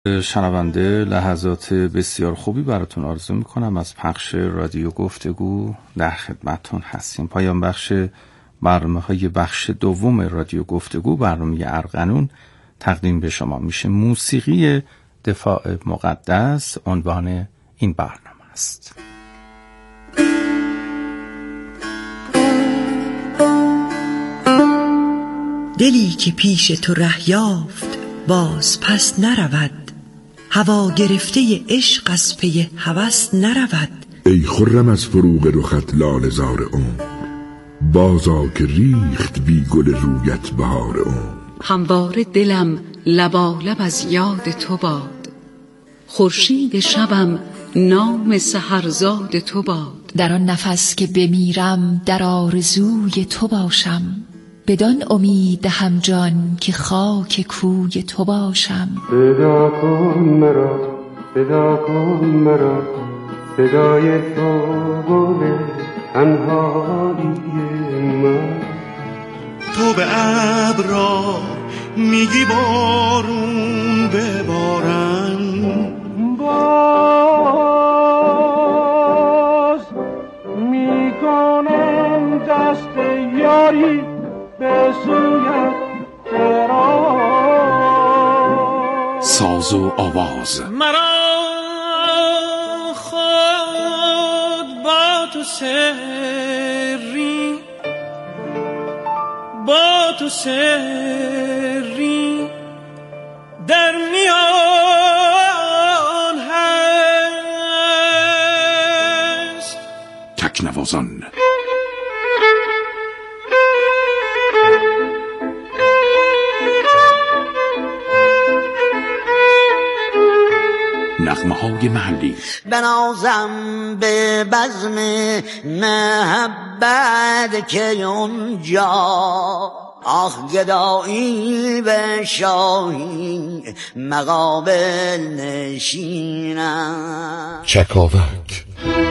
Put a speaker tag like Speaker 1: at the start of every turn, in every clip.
Speaker 1: شنونده لحظات بسیار خوبی براتون آرزو میکنم. از پخش رادیو گفتگو در خدمتتون هستیم. پایان بخش برنامه‌های بخش دوم رادیو گفتگو، برنامه ارغنون، تقدیم به شما میشه. موسیقی دفاع مقدس عنوان این برنامه است.
Speaker 2: دلی که پیش تو ره یافت باز پس نرود، هوا گرفته عشق از پی هوس نرود.
Speaker 3: ای خرم از فروغ رخت لاله زار عمر، بازا که ریخت بی گل رویت بهار عمر.
Speaker 4: همواره دلم لبالب از یاد تو باد، خورشید شبم نام سحرزاد تو باد.
Speaker 5: در آن نفس که بمیرم در آرزوی تو باشم، بدان امید دهم جان که خاک کوی تو باشم.
Speaker 6: صدا کن مرا، صدا کن مرا، صدای تو گل تنهایی من.
Speaker 7: تو به ابرا میگی بارون ببارن،
Speaker 6: باز میکنم دست یاری به سویت دراز.
Speaker 8: ساز و آواز
Speaker 7: مرا خود با تو سری، با تو سری در میان هست.
Speaker 8: تکنوازان نغمه‌های محلی.
Speaker 9: بنازم به بزم محبت که اونجا آه گدایی به شاهی مقابل نشینم.
Speaker 3: چکاوک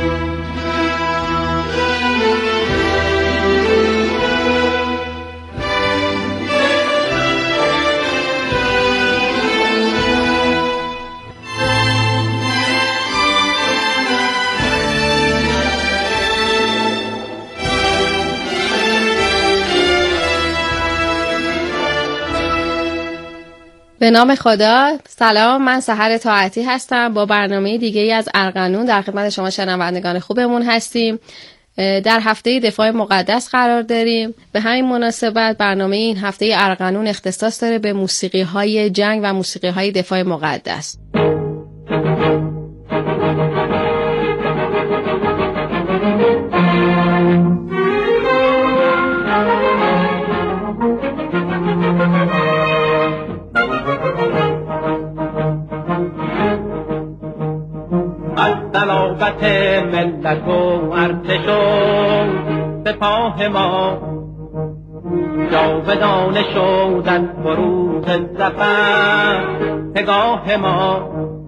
Speaker 10: به نام خدا. سلام، من سحر طاعتی هستم. با برنامه دیگه ای از ارغنون در خدمت شما شنوندگان خوبمون هستیم. در هفته دفاع مقدس قرار داریم. به همین مناسبت برنامه این هفته ارغنون اختصاص داره به موسیقی های جنگ و موسیقی های دفاع مقدس.
Speaker 6: صلابت ملت و ارتش و سپاه ما جاودانه شدن بروز ظفر پگاه ما.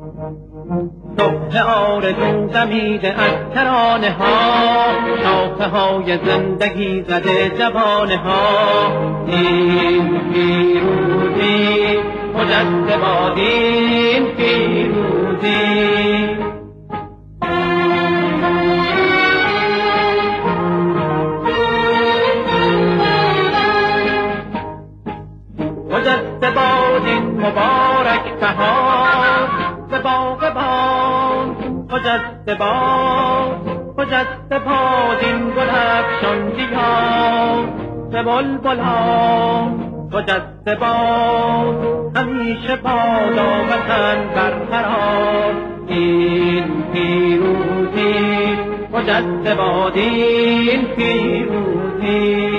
Speaker 6: صبح آرزو دمیده از ترانه ها، شاخه های زندگی زده جوانه ها. این پیروزی مجد باد، این پیروزی مجد باد، این مبارک بهار به باغ باد. مجد باد، مجد باد، این گل افشان دیار به بلبلان. مجد باد، همیشه بادا وطن برقرار. این پیروزی مجد باد، این پیروزی،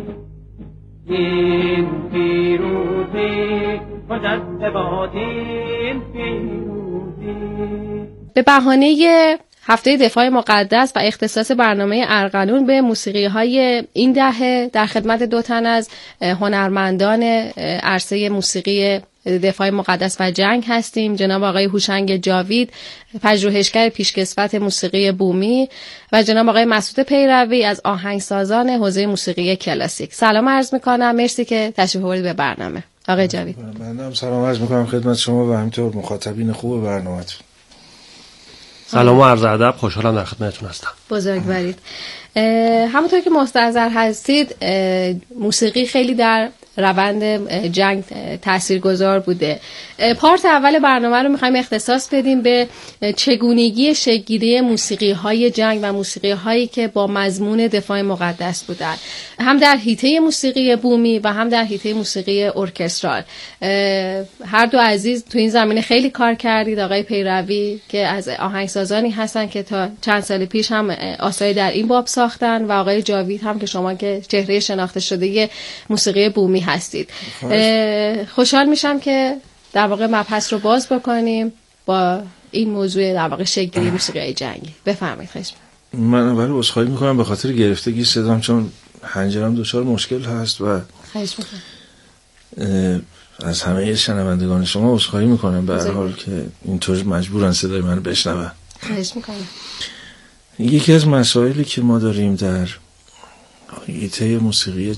Speaker 6: این پیروزی مجد باد، این پیروزی.
Speaker 10: به بهانه هفته دفاع مقدس و اختصاص برنامه ارغنون به موسیقی های این دهه در خدمت دو تن از هنرمندان عرصه موسیقی دفاع مقدس و جنگ هستیم. جناب آقای هوشنگ جاوید، پژوهشگر پیشکسوت موسیقی بومی، و جناب آقای مسعود پیروی از آهنگسازان حوزه موسیقی کلاسیک. سلام عرض میکنم، مرسی که تشریف آوردید به برنامه. آقای جاوید.
Speaker 11: من هم سلام عرض میکنم خدمت شما و همینطور مخاطبین خوب برنامه‌تون.
Speaker 12: سلام و عرض ادب، خوشحالم در خدمتتون هستم.
Speaker 10: بزرگوارید. همونطور که مستحضر هستید موسیقی خیلی در روند جنگ تاثیرگذار بوده. پارت اول برنامه رو می‌خوایم اختصاص بدیم به چگونگی شکل‌گیری موسیقی‌های جنگ و موسیقی‌هایی که با مضمون دفاع مقدس بودن، هم در حیطه موسیقی بومی و هم در حیطه موسیقی ارکسترال. هر دو عزیز تو این زمینه خیلی کار کردید. آقای پیروی که از آهنگسازانی هستن که تا چند سال پیش هم آثاری در این باب ساختن و آقای جاوید هم که شما که چهره شناخته شده موسیقی بومی هستید. خوشحال میشم که در واقع مبحث رو باز بکنیم با این موضوع در واقع شکلی موسیقی جنگی. بفرمایید. خواهش می‌کنم.
Speaker 11: من اول عذرخواهی میکنم به خاطر گرفتگی صدام، چون حنجرم دچار مشکل هست و
Speaker 10: خواهش می‌کنم.
Speaker 11: از همه شنوندگان شما عذرخواهی میکنم به هر حال که اینطور مجبورن صدای منو بشنون.
Speaker 10: خواهش می‌کنم.
Speaker 11: یکی از مسائلی که ما داریم در حیطه موسیقی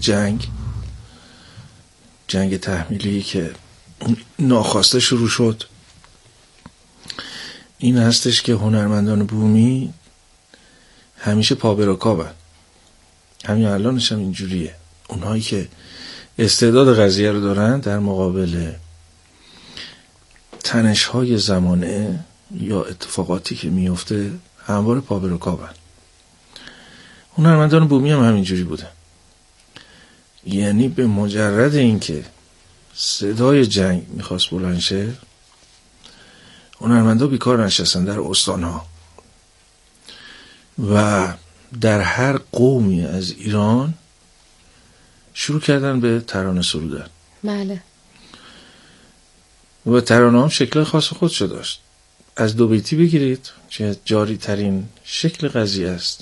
Speaker 11: جنگ تحمیلی که ناخواسته شروع شد این هستش که هنرمندان بومی همیشه پا به رکابن. همین الانش هم اینجوریه. اونهایی که استعداد قضیه رو دارن در مقابل تنش‌های زمانه یا اتفاقاتی که میفته همواره پا به رکابن. هنرمندان بومی هم همینجوری بودن. یعنی به مجرد اینکه صدای جنگ میخواست بلند شه، هنرمندا بیکار نشستن در استانها و در هر قومی از ایران شروع کردن به ترانه سرودن.
Speaker 10: بله.
Speaker 11: و ترانه هم شکل خاص خودشو داشت. از دو بیتی بگیرید که جاری ترین شکل قضیه است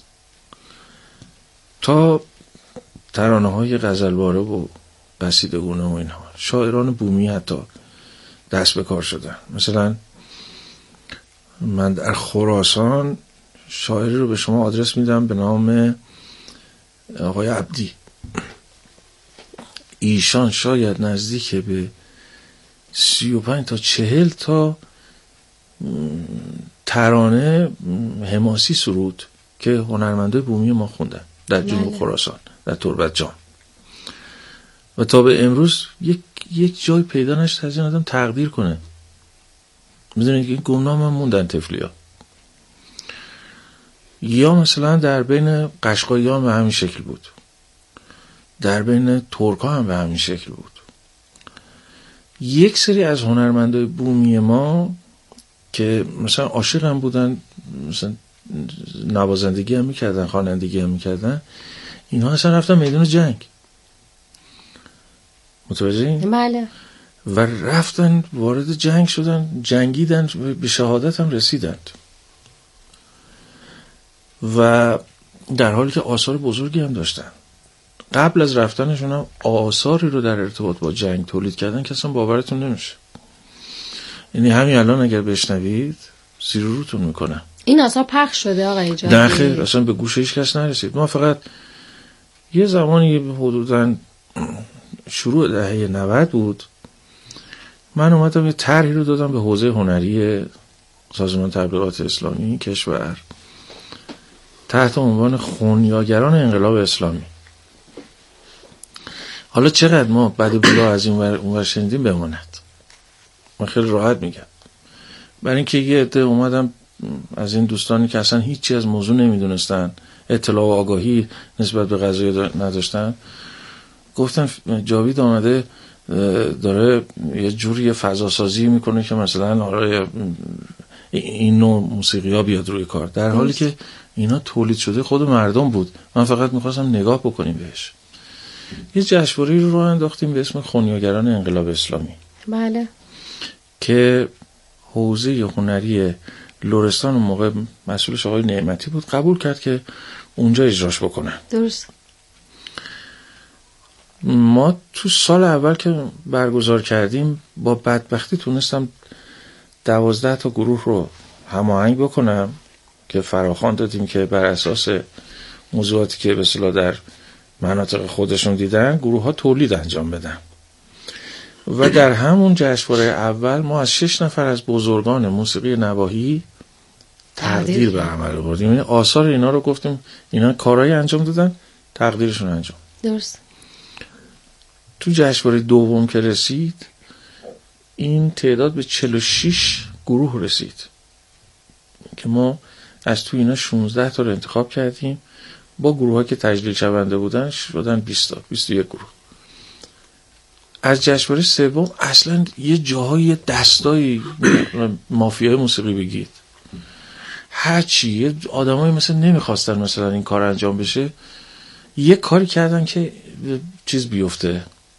Speaker 11: تا ترانه های غزلواره و قصیدگونه و اینها. شاعران بومی حتی دست به کار شدن. مثلا من در خراسان شاعری رو به شما آدرس میدم به نام آقای عبدی. ایشان شاید نزدیک به 35 تا 40 تا ترانه حماسی سرود که هنرمندای بومی ما خوندن در جنوب خراسان، در تربت جان. و تا به امروز یک جای پیدا نشد از این آدم تقدیر کنه. میدونید که این گمنام هم موندن طفلیا. یا مثلا در بین قشقاییان به همین شکل بود، در بین ترکا هم به همین شکل بود. یک سری از هنرمندای بومی ما که مثلا عاشق هم بودن، مثلا نوازندگی هم میکردن، خوانندگی هم میکردن، اینها اصلا رفتن میدان جنگ. متوجهین؟
Speaker 10: بله.
Speaker 11: و رفتن وارد جنگ شدن، جنگیدن، به شهادت هم رسیدند. و در حالی که آثار بزرگی هم داشتن. قبل از رفتنشون هم آثاری رو در ارتباط با جنگ تولید کردن که اصلا باورتون نمیشه. یعنی همین الان اگر بشنوید سیروتون میکنه.
Speaker 10: این آثار پخش شده آقای جاوید؟
Speaker 11: نه خیر، اصلا به گوش هیچ کس نرسید. ما فقط یه زمانی حدوداً شروع دهه 90 بود، من اومدم یه طرحی رو دادم به حوزه هنری سازمان تبلیغات اسلامی کشور تحت عنوان خونیاگران انقلاب اسلامی. حالا چقدر ما بعد بلا از این ور شنیدیم بماند. من خیلی راحت میگم، برای اینکه یه عده اومدم از این دوستانی که اصلا هیچی از موضوع نمیدونستن، اطلاع و آگاهی نسبت به قضیه نداشتن، گفتن جاوید آمده داره یه جوری فضا سازی میکنه که مثلا این نوع موسیقی ها بیاد روی کار، در حالی که اینا تولید شده خود مردم بود. من فقط میخواستم نگاه بکنیم بهش. یه جشنواره رو انداختیم به اسم خونیاگران انقلاب اسلامی.
Speaker 10: بله.
Speaker 11: که حوزه هنری لرستان اون موقع مسئولش آقای نعمتی بود، قبول کرد که اونجا اجراش بکنن.
Speaker 10: درست.
Speaker 11: ما تو سال اول که برگزار کردیم با بدبختی تونستم 12 تا گروه رو هماهنگ بکنم که فراخوان دادیم که بر اساس موضوعاتی که به اصطلاح در مناطق خودشون دیدن گروه ها تولید انجام بدن. و در همون جشنواره اول ما از 6 نفر از بزرگان موسیقی نواحی تقدیر به عمل آوردیم. یعنی آثار اینا رو گفتیم اینا کارهای انجام دادن، تقدیرشون انجام.
Speaker 10: درست.
Speaker 11: تو جشنواره دوم که رسید این تعداد به 46 گروه رسید که ما از تو اینا 16 تا رو انتخاب کردیم، با گروه‌ها که تجلیل شونده بودن شدن 20 تا 21 گروه. از جشنواره سوم اصلا یه جاهای دستای مافیای موسیقی بگید هرچی آدمایی مثلا نمیخواستن مثلا این کار انجام بشه، یه کاری کردن که چیز بیفته،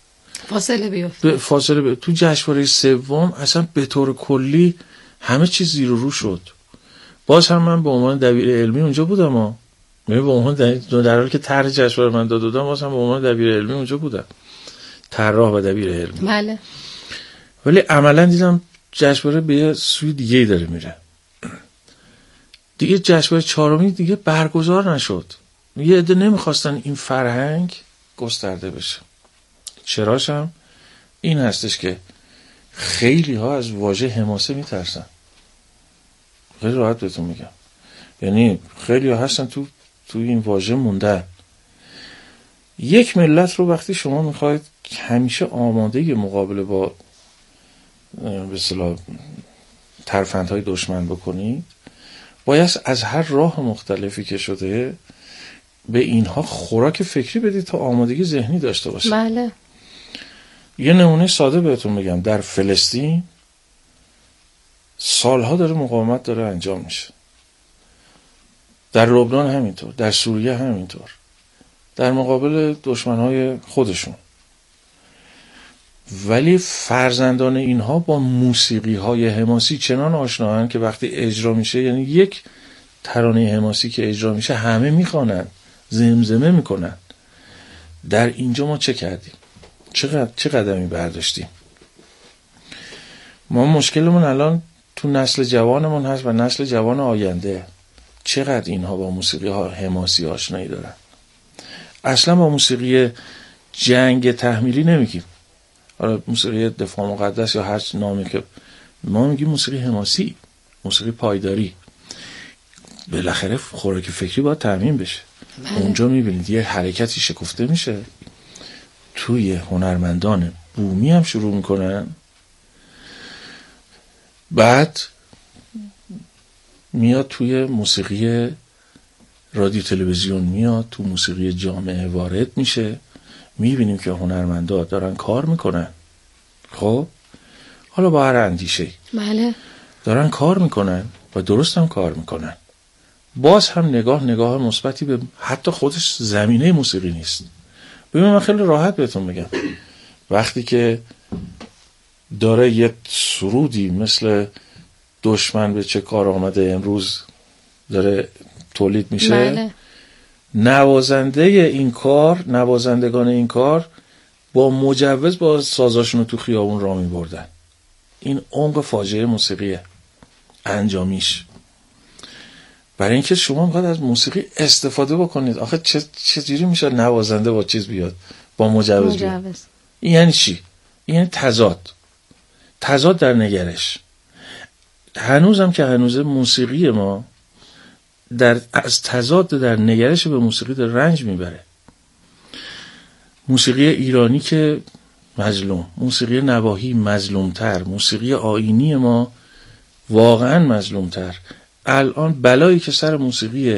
Speaker 11: فاصله تو جشنواره سوم اصلا به طور کلی همه چیز زیر و رو شد. باز هم من به عنوان دبیر علمی اونجا بودم به عنوان در حالی که طرح جشنواره من داده بودم، باز هم به عنوان دبیر علمی اونجا بودم، طراح و دبیر علمی.
Speaker 10: بله.
Speaker 11: ولی عملا دیدم جشنواره به سوی دیگه داره میره. دیگه جشنواره چهارمی دیگه برگزار نشد. یه عده نمیخواستن این فرهنگ گسترده بشه. چراش هم این هستش که خیلی ها از واژه حماسه میترسن. خیلی راحت بهتون میگم، یعنی خیلی ها هستن تو این واژه موندن. یک ملت رو وقتی شما میخواید همیشه آماده مقابله با به اصطلاح ترفندهای دشمن بکنید، باید از هر راه مختلفی که شده به اینها خوراک فکری بدید تا آمادگی ذهنی داشته باشه.
Speaker 10: بله.
Speaker 11: یه نمونه ساده بهتون بگم، در فلسطین سالها داره مقاومت داره انجام میشه، در لبنان همینطور، در سوریه همینطور، در مقابل دشمنهای خودشون. ولی فرزندان اینها با موسیقی های حماسی چنان آشناهن که وقتی اجرا میشه، یعنی یک ترانه حماسی که اجرا میشه همه میخوانن، زمزمه میکنن. در اینجا ما چه کردیم؟ چه قدمی برداشتیم؟ ما مشکلمون الان تو نسل جوانمون هست و نسل جوان آینده. چقدر اینها با موسیقی ها حماسی آشنایی دارن؟ اصلا با موسیقی جنگ تحمیلی نمیگیم، موسیقی دفاع مقدس یا هر نامی که ما میگیم موسیقی حماسی، موسیقی پایداری. بالاخره خوراک فکری باید تامین بشه. اونجا میبینید یه حرکتی شکفته میشه، توی هنرمندان بومی هم شروع میکنن، بعد میاد توی موسیقی رادیو تلویزیون، میاد تو موسیقی جامعه وارد میشه. میبینیم که هنرمندا دارن کار میکنن، خب حالا با هر اندیشه‌ای
Speaker 10: بله
Speaker 11: دارن کار میکنن و درست هم کار میکنن. باز هم نگاه مثبتی به حتی خودش زمینه موسیقی نیست. ببین من خیلی راحت بهتون بگم، وقتی که داره یه سرودی مثل دشمن به چه کار آمده امروز داره تولید میشه،
Speaker 10: بله.
Speaker 11: نوازندگان این کار با مجوز با سازاشون رو تو خیابون راه میبردن. این عمق فاجعه موسیقیه انجامیش. برای اینکه شما میخواد از موسیقی استفاده بکنید، آخه چجوری میشه نوازنده با چیز بیاد، با مجوز بیاد؟ این یعنی چی؟ این یعنی تضاد در نگرش. هنوزم که هنوزه موسیقی ما از تضاد در نگرش به موسیقی در رنج میبره. موسیقی ایرانی که مظلوم، موسیقی نواحی مظلومتر، موسیقی آیینی ما واقعا مظلومتر. الان بلایی که سر موسیقی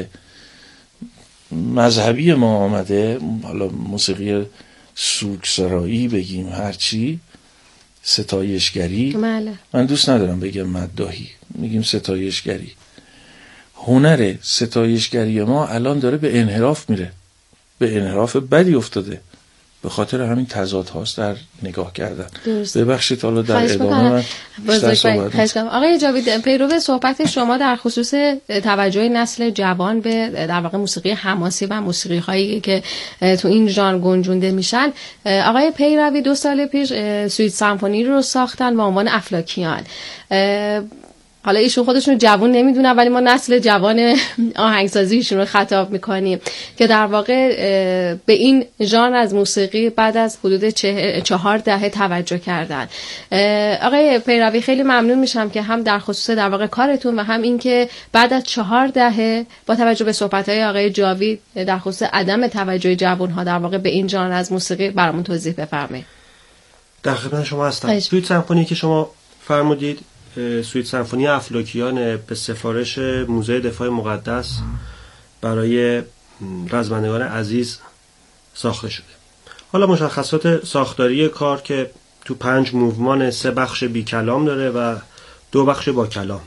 Speaker 11: مذهبی ما آمده، حالا موسیقی سوگسرایی بگیم هرچی، ستایشگری،
Speaker 10: بله.
Speaker 11: من دوست ندارم بگم مداحی، میگیم ستایشگری. هنر ستایشگری ما الان داره به انحراف میره، به انحراف بدی افتاده، به خاطر همین تضاد هاست در نگاه کردن. ببخشید حالا در ادامه من بیشتر صحبت
Speaker 10: آقای جاوید، پیرو صحبت شما در خصوص توجه نسل جوان به در واقع موسیقی حماسی و موسیقی هایی که تو این ژانر گنجونده میشن، آقای پیروی 2 سال پیش سویت سمفونی رو ساختن با عنوان افلاکیان. حالا ایشون خودشون جوان نمیدونن ولی ما نسل جوان آهنگسازیشون رو خطاب میکنیم که در واقع به این ژانر از موسیقی بعد از حدود 4 دهه توجه کردن. آقای پیروی خیلی ممنون میشم که هم در خصوص در واقع کارتون و هم این که بعد از 4 دهه با توجه به صحبت‌های آقای جاوید در خصوص عدم توجه جوان‌ها در واقع به این ژانر از موسیقی برامون توضیح بفرمایید.
Speaker 12: در خدمت شما هستم. سویت سمفونی که شما فرمودید سویت سمفونی افلاکیان به سفارش موزه دفاع مقدس برای رزمندگان عزیز ساخته شده. حالا مشخصات ساختاری کار که تو 5 موومان 3 بخش بی کلام داره و 2 بخش با کلام.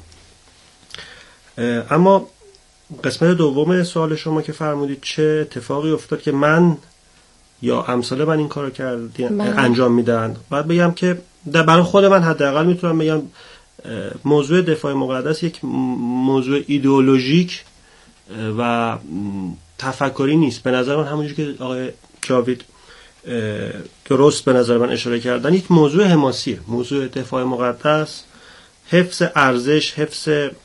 Speaker 12: اما قسمت دوم سوال شما که فرمودید چه اتفاقی افتاد که من یا امثال من این کارو انجام میدن، باید بگم که برای خود من حداقل میتونم بگم موضوع دفاع مقدس یک موضوع ایدئولوژیک و تفکری نیست. به نظر من همونجوری که آقای جاوید درست به نظر من اشاره کردن یک موضوع حماسیه. موضوع دفاع مقدس حفظ ارزش، حفظ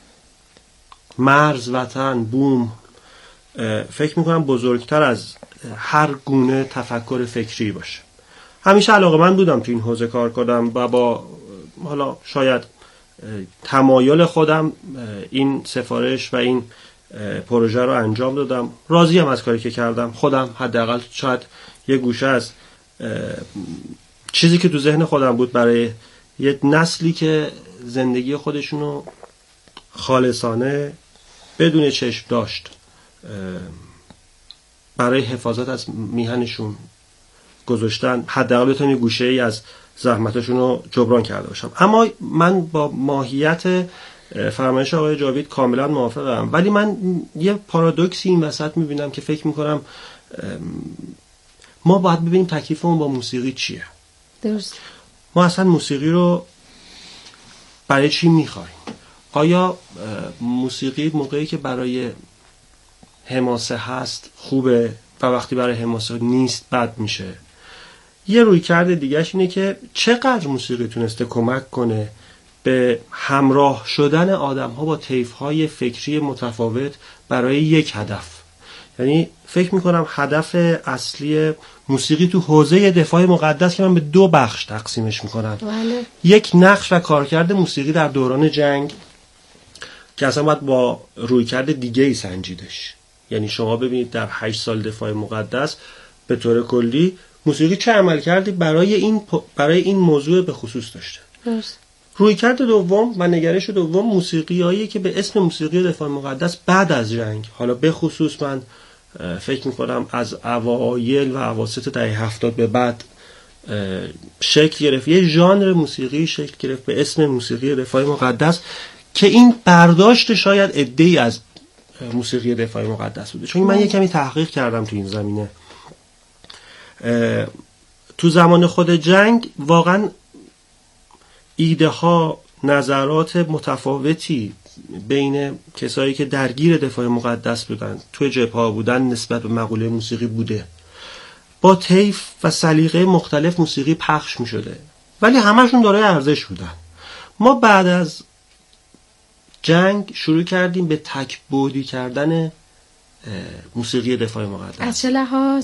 Speaker 12: مرز، وطن، بوم فکر میکنم بزرگتر از هر گونه تفکر فکری باشه. همیشه علاقه‌مند بودم تو این حوزه کار کنم و با حالا شاید تمایل خودم این سفارش و این پروژه رو انجام دادم. راضیم از کاری که کردم. خودم حداقل شاید یه گوشه از چیزی که تو ذهن خودم بود برای یه نسلی که زندگی خودشونو خالصانه بدون چشم داشت برای حفاظت از میهنشون گذاشتن، حداقل بتونم یه گوشه ای از زحمتشون رو جبران کرده باشم. اما من با ماهیت فرمایش آقای جاوید کاملا موافقم، ولی من یه پارادوکسی این وسط میبینم که فکر میکنم ما باید ببینیم تکلیفمون با موسیقی چیه.
Speaker 10: درست.
Speaker 12: ما اصلا موسیقی رو برای چی میخوایم؟ آیا موسیقی موقعی که برای حماسه هست خوبه و وقتی برای حماسه نیست بد میشه؟ یه رویکرد دیگهش اینه که چقدر موسیقی تونسته کمک کنه به همراه شدن آدم‌ها با طیف‌های فکری متفاوت برای یک هدف. یعنی فکر می‌کنم هدف اصلی موسیقی تو حوزه دفاع مقدس که من به 2 بخش تقسیمش می‌کنم. یک نقش و کارکرد موسیقی در دوران جنگ که اصلا باید با رویکرد دیگه‌ای سنجیدش. یعنی شما ببینید در 8 سال دفاع مقدس به طور کلی موسیقی چه عمل کردی برای این موضوع به خصوص داشته.
Speaker 10: درست.
Speaker 12: رویکرد دوم و نگرش دوم موسیقیایی که به اسم موسیقی دفاع مقدس بعد از جنگ، حالا به خصوص من فکر می‌کنم از اوایل و اواسط دهه 70 به بعد شکل گرفت، یه ژانر موسیقی شکل گرفت به اسم موسیقی دفاع مقدس که این برداشت شاید عده‌ای از موسیقی دفاع مقدس بوده. چون من یه کمی تحقیق کردم تو این زمینه. تو زمان خود جنگ واقعا ایده ها، نظرات متفاوتی بین کسایی که درگیر دفاع مقدس بودن، توی جبهه بودن نسبت به مقوله موسیقی بوده. با طیف و سلیقه مختلف موسیقی پخش می شده ولی همشون دارای ارزش بودن. ما بعد از جنگ شروع کردیم به تک‌بعدی کردن موسیقی دفاع مقدس.
Speaker 10: از چه لحاظ؟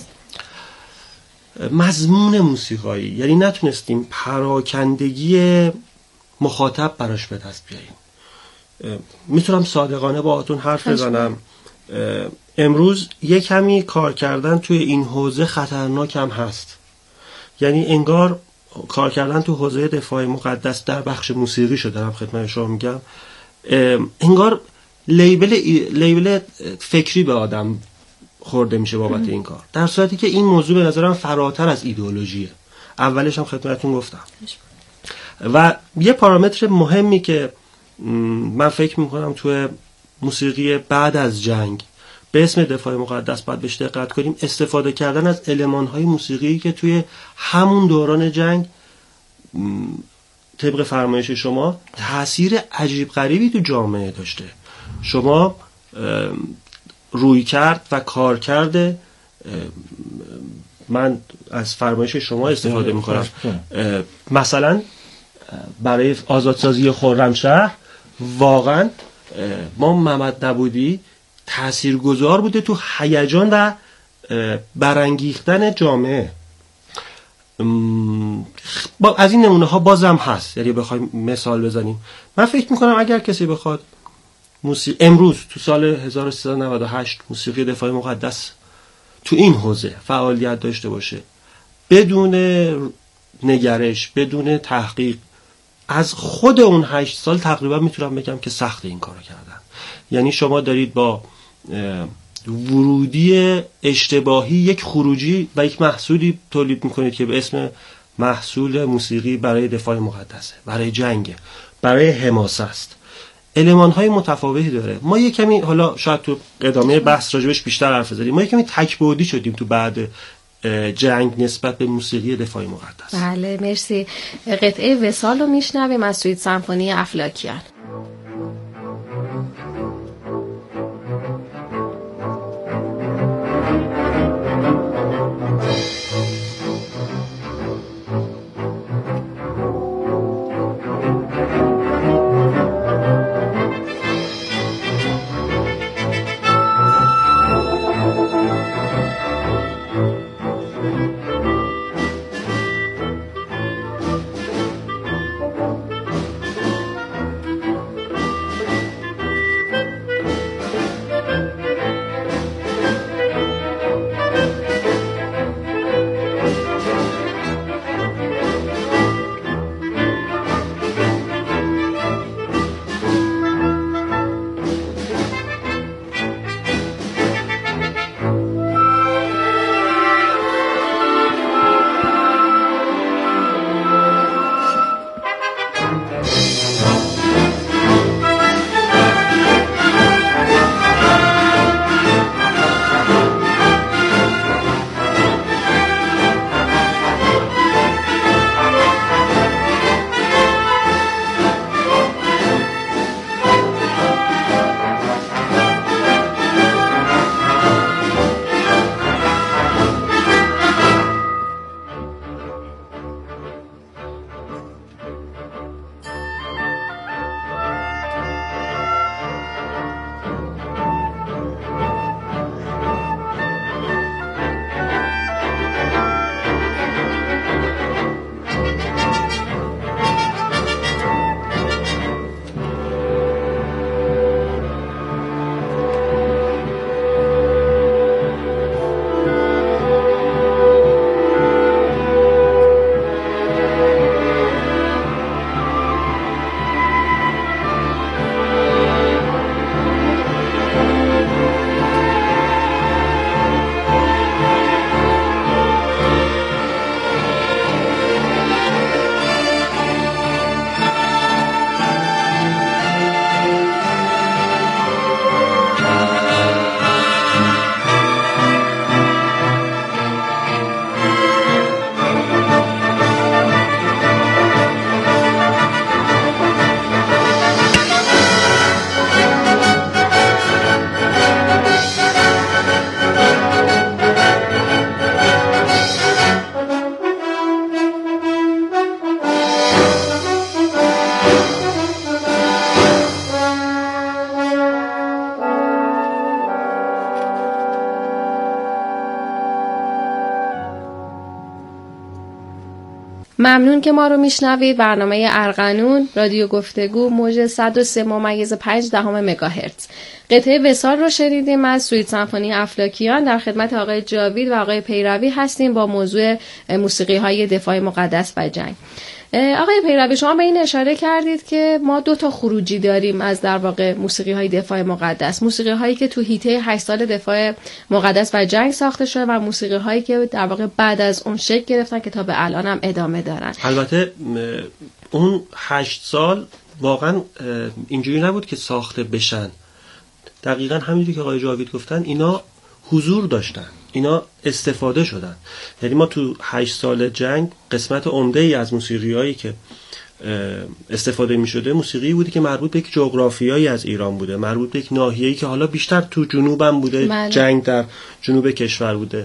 Speaker 12: مضمون موسیقایی، یعنی نتونستیم پراکندگی مخاطب براش به دست بیاریم. میتونم صادقانه باهاتون حرف بزنم، امروز یه کمی کار کردن توی این حوزه خطرناک هم هست. یعنی انگار کار کردن تو حوزه دفاع مقدس در بخش موسیقی شده، دارم خدمت شما میگم، انگار لیبل فکری به آدم خورده میشه بابت این کار، در صورتی که این موضوع به نظرم فراتر از ایدئولوژیه. اولش هم خدمتتون گفتم. و یه پارامتر مهمی که من فکر میکنم توی موسیقی بعد از جنگ به اسم دفاع مقدس باید بهش دقت کنیم، استفاده کردن از المان‌های موسیقی که توی همون دوران جنگ طبق فرمایش شما تأثیر عجیب غریبی تو جامعه داشته. شما روی کرد و کار کرده، من از فرمایش شما استفاده میکنم، مثلا برای آزادسازی خرمشهر واقعا ما محمد نبودی تاثیرگذار بوده تو هیجان و برانگیختن جامعه. از این نمونه ها بازم هست، یعنی بخوایم مثال بزنیم. من فکر میکنم اگر کسی بخواد امروز تو سال 1398 موسیقی دفاع مقدس تو این حوزه فعالیت داشته باشه بدون نگرش، بدون تحقیق، از خود اون 8 سال تقریبا میتونم بگم که سخت این کارو کردن. یعنی شما دارید با ورودی اشتباهی یک خروجی و یک محصولی تولید میکنید که به اسم محصول موسیقی برای دفاع مقدسه، برای جنگ، برای حماسه است. المان‌های متفاوتی داره. ما یه کمی حالا شاید تو ادامه بحث راجبش بیشتر حرف بزنیم، ما یه کمی تک‌بعدی شدیم تو بعد جنگ نسبت به موسیقی دفاع مقدس.
Speaker 10: بله مرسی. قطعه وصال رو میشنویم از سویت سمفونی افلاکیان. ممنون که ما رو میشنوید. برنامه ارغنون رادیو گفتگو موج 103.5 مگاهرتز. قطعه وصال رو شنیدیم از سویت سمفونی افلاکیان. در خدمت آقای جاوید و آقای پیروی هستیم با موضوع موسیقی های دفاع مقدس و جنگ. آقای پیروی شما به این اشاره کردید که ما 2 خروجی داریم از در واقع موسیقی های دفاع مقدس، موسیقی هایی که تو حیطه 8 سال دفاع مقدس و جنگ ساخته شده و موسیقی هایی که در واقع بعد از اون شکل گرفتن که تا به الان هم ادامه دارن.
Speaker 12: البته اون 8 سال واقعا اینجوری نبود که ساخته بشن، دقیقاً همینجوری که آقای جاوید گفتن اینا حضور داشتن، اینا استفاده شدن. یعنی ما تو 8 سال جنگ قسمت عمده ای از موسیقیایی که استفاده می شده موسیقی بودی که مربوط به یک جغرافیایی از ایران بوده، مربوط به یک ناحیه‌ای که حالا بیشتر تو جنوبم بوده.
Speaker 10: بله.
Speaker 12: جنگ در جنوب کشور بوده،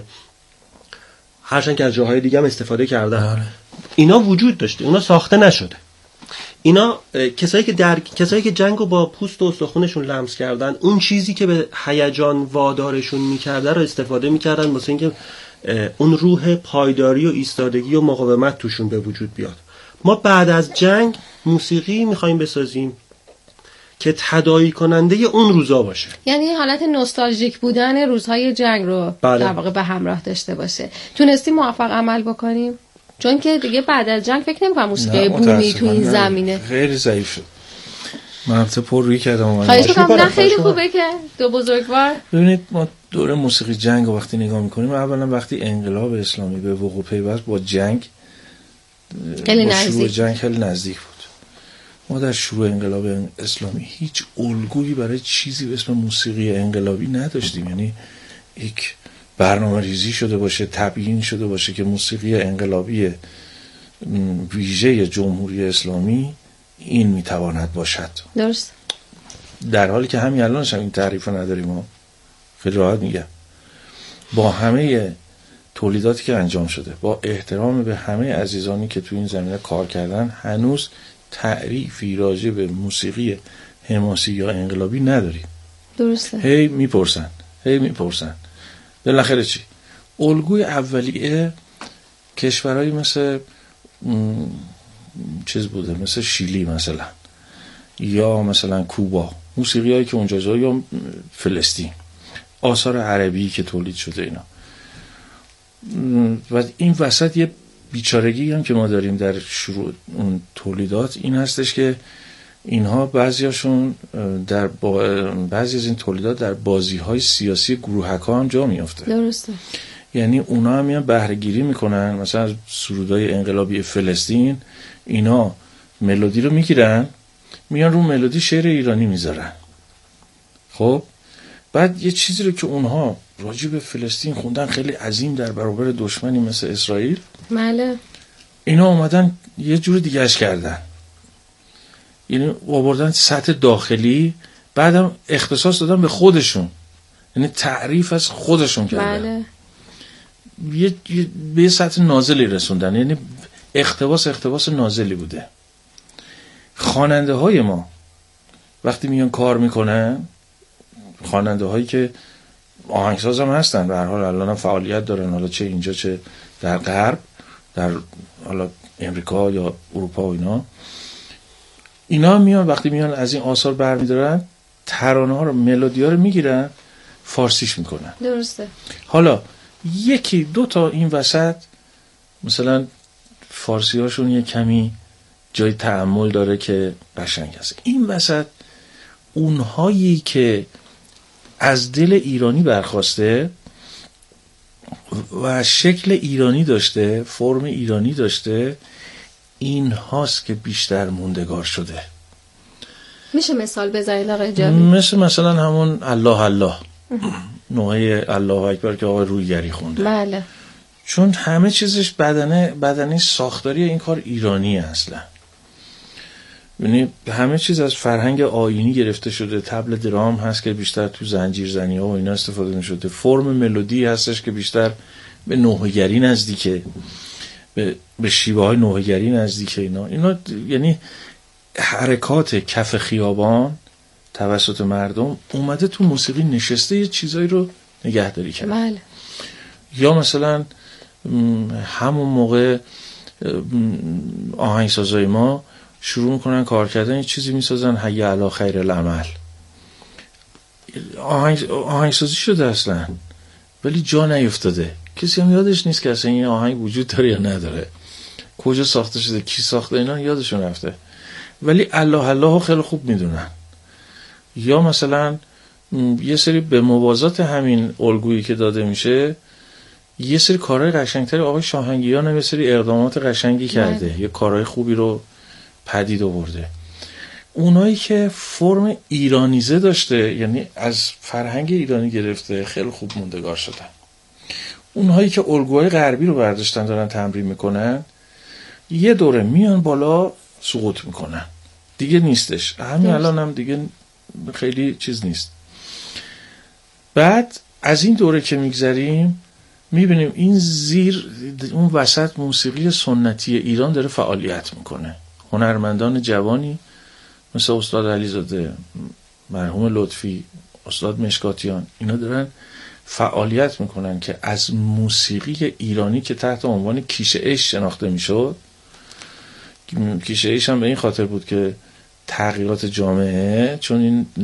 Speaker 12: هرچند که از جاهای دیگه هم استفاده کردن. اینا وجود داشته، اونا ساخته نشده. اینا کسایی که جنگو با پوست و استخونشون لمس کردن، اون چیزی که به هیجان وادارشون میکرده رو استفاده میکردن واسه اینکه اون روح پایداری و ایستادگی و مقاومت توشون به وجود بیاد. ما بعد از جنگ موسیقی میخوایم بسازیم که تداعی کننده اون روزا باشه،
Speaker 10: یعنی حالت نوستالژیک بودن روزهای جنگ رو
Speaker 12: بله.
Speaker 10: در واقع به همراه داشته باشه. تونستیم موفق عمل بکنیم؟ چون که دیگه بعد از جنگ فکر نمی‌کنم موسیقی بومی تو این زمینه.
Speaker 11: خیلی ضعیف شد. من البته پر روی کردم.
Speaker 10: خواهش می‌کنم. خیلی خوبه که دو بزرگوار.
Speaker 11: ببینید ما دوره موسیقی جنگ رو وقتی نگاه می‌کنیم، اولا وقتی انقلاب اسلامی به وقوع پیوست با جنگ
Speaker 10: خیلی
Speaker 11: نزدیک، جنگ خیلی نزدیک بود. ما در شروع انقلاب اسلامی هیچ الگویی برای چیزی به اسم موسیقی انقلابی نداشتیم. یعنی یک برنامه ریزی شده باشه، تبیین شده باشه که موسیقی انقلابی ویژه جمهوری اسلامی این میتواند باشد.
Speaker 10: درست.
Speaker 11: در حالی که همین الانش هم این تعریف نداریم. ما خیلی راحت میگم با همه تولیداتی که انجام شده، با احترام به همه عزیزانی که تو این زمینه کار کردن، هنوز تعریفی راجع به موسیقی حماسی یا انقلابی نداریم.
Speaker 10: درسته.
Speaker 11: هی میپرسن بالاخره چی؟ الگوی اولیه کشورهایی مثل چیز بوده، مثل شیلی مثلا، یا مثلا کوبا، موسیقی هایی که اونجا، یا فلسطین، آثار عربی که تولید شده اینا. و این وسط یه بیچارگی هم که ما داریم در شروع اون تولیدات این هستش که اینها بعضی از این تولیدات در بازی‌های سیاسی گروهک‌ها هم جا می‌افته.
Speaker 10: درسته.
Speaker 11: یعنی اونا هم میان بهره گیری میکنن، مثلا از سرودای انقلابی فلسطین اینا ملودی رو میگیرن، میان رو ملودی شعر ایرانی میذارن. خب بعد یه چیزی رو که اونها راجع به فلسطین خوندن خیلی عظیم در برابر دشمنی مثل اسرائیل،
Speaker 10: بله،
Speaker 11: اینا اومدن یه جور دیگه‌اش کردن، یعنی آوردن سطح داخلی، بعدم اختصاص دادن به خودشون، یعنی تعریف از خودشون کردن.
Speaker 10: بله.
Speaker 11: به یه سطح نازلی رسوندن، یعنی اقتباس نازلی بوده. خواننده های ما وقتی میان کار میکنن، خواننده هایی که آهنگساز هم هستن، به هر حال الان هم فعالیت دارن، حالا چه اینجا چه در غرب، در حالا امریکا یا اروپا و اینا میان وقتی میان از این آثار برمیدارن، ترانه ها رو، ملودی ها رو میگیرن، فارسیش میکنن.
Speaker 10: درسته.
Speaker 11: حالا یکی دو تا این وسط مثلا فارسی هاشون یه کمی جای تأمل داره که قشنگ هست. این وسط اونهایی که از دل ایرانی برخواسته و شکل ایرانی داشته، فرم ایرانی داشته، این هاست که بیشتر موندگار شده.
Speaker 10: میشه مثال بزنید آقای جاوید؟
Speaker 11: مثلا همون الله الله، نوعه الله اکبر که آقای رویگری خونده.
Speaker 10: بله.
Speaker 11: چون همه چیزش بدنه ساختاری این کار ایرانی اصلا. یعنی همه چیز از فرهنگ آیینی گرفته شده. طبل درام هست که بیشتر تو زنجیرزنی ها و اینا استفاده می شده. فرم ملودی هستش که بیشتر به نوحه‌گری نزدیکه، به شیوه های نوحه‌گری نزدیکه. اینا یعنی حرکات کف خیابان توسط مردم اومده تو موسیقی نشسته، یه چیزایی رو نگهداری کرده.
Speaker 10: بله.
Speaker 11: یا مثلا همون موقع آهنگسازای ما شروع میکنن کار کردن، یه چیزی میسازن حی علی خیر العمل، آهنگسازی شده اصلا ولی جا نیفتاده، کسی هم یادش نیست که اصلا این آهنگ وجود داره یا نداره، کجا ساخته شده، کی ساخته، اینا یادشون رفته، ولی الله الله خیلی خوب میدونن. یا مثلا یه سری به موازات همین الگویی که داده میشه، یه سری کارهای قشنگتری آقای شاهنگیان هم یه سری اقدامات قشنگی کرده، یه کارهای خوبی رو پدید آورده. اونایی که فرم ایرانیزه داشته، یعنی از فرهنگ ایرانی گرفته، خیلی خوب موندگار شدن. اونهایی که الگوهای غربی رو برداشتن دارن تمرین میکنن، یه دوره میان بالا سقوط میکنن، دیگه نیستش. همین الان هم دیگه خیلی چیز نیست. بعد از این دوره که میگذریم میبینیم این زیر اون وسط موسیقی سنتی ایران داره فعالیت میکنه. هنرمندان جوانی مثل استاد علیزاده، مرحوم لطفی، استاد مشکاتیان، اینا دارن فعالیت میکنن که از موسیقی ایرانی که تحت عنوان کیش عشق شناخته میشد، کیش عشق هم به این خاطر بود که تغییرات جامعه، چون این